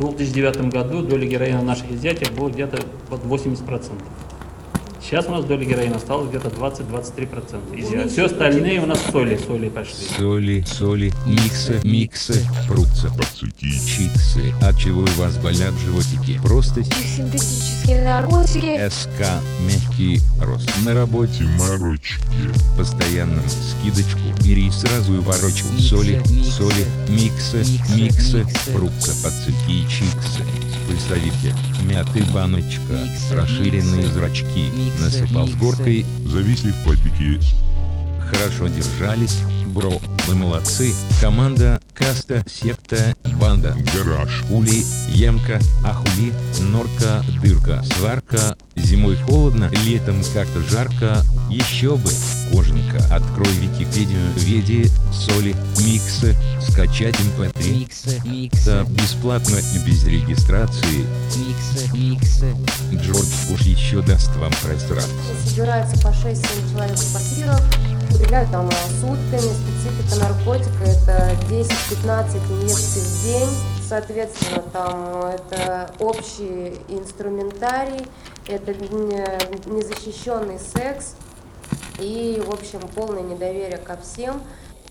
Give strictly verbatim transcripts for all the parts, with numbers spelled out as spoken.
В две тысячи девятом году доля героина в наших изъятиях была где-то под восемьдесят процентов. Сейчас у нас доля героина осталась где-то двадцать-двадцать три процента. Все остальные у нас соли, соли пошли. Соли, соли, миксы, миксы, фрукты, пацуки, чиксы. От чего у вас болят животики? Просто синтетические наркотики. СК, мягкий рост. На работе морочки. Постоянно скидочку. Бери сразу и ворочку. Соли, соли, миксы, миксы, фрукты, пацуки, чиксы. Представите, мятый баночка, расширенные зрачки. Насыпал с горкой, зависли в пальпике. Хорошо держались, бро, вы молодцы. Команда, каста, секта, банда, гараж, ули, емка, ахули, норка, дырка, сварка. Зимой холодно, летом как-то жарко. Еще бы, кожанка. Открой Википедию, веди, соли, миксы, скачать эм пэ три. Миксы, миксы, бесплатно и без регистрации. миксы, миксы. Джордж Буш еще даст вам просраться. Собирается по шесть-семь человек в квартирах, употребляют там сутками. Специфика наркотика — это десять-пятнадцать инъекций в день. Соответственно, там это общий инструментарий, это незащищенный секс и, в общем, полное недоверие ко всем.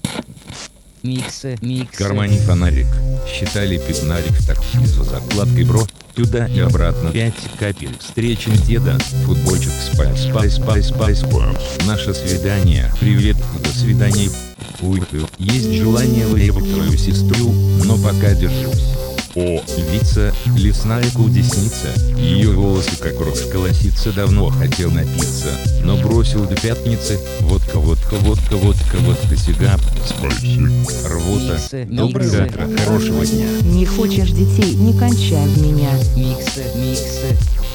Миксы, миксы. В кармане фонарик. Считали пятнарик в такси за закладкой, бро. Туда и обратно пять капель. Встречен деда. Футбольчик, спай, спай, спай, спай, спай. Наше свидание. Привет, до свидания. Уй, есть желание выебать твою сестру, но пока держусь. О, вица, лесная кудесница. Ее волосы как рожка лосица. Давно хотел напиться, но бросил до пятницы. Водка, водка, водка, водка, водка, сигап. Спайси, рвота. Миксы, Доброе миксы. утро, хорошего дня. Не хочешь детей, не кончай в меня. Миксы, миксы.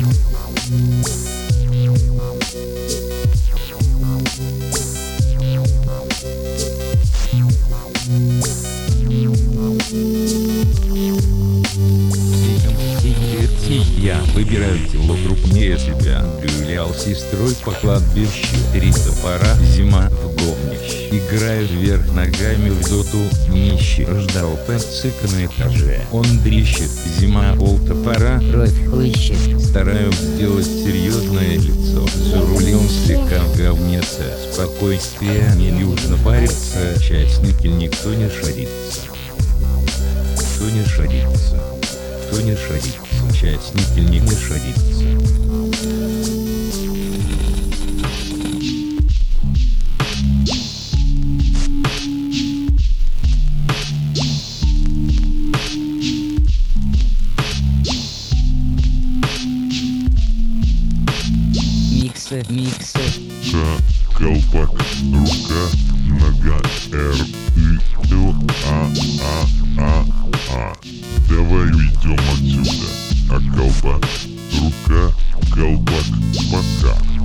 Я выбираю тело крупнее себя. Гулял с сестрой по кладбищу. Три топора, зима в говнище. Играю вверх ногами в доту. Нищий ждал пэцика на этаже. Он дрищет. Зима, пол топора. Кровь хлыщет. Стараюсь сделать серьезное лицо. За рулем слегка в говнеце. Спокойствие, не нужно париться. Частники никто не шарится. Кто не шарится? Кто не шарится? Частники не не шарится. Миксы, миксы. К, колпак, рука, нога, Р, И, Л, А, А, А, А. Давай уйдем отсюда. А колпак, рука, колпак, пока.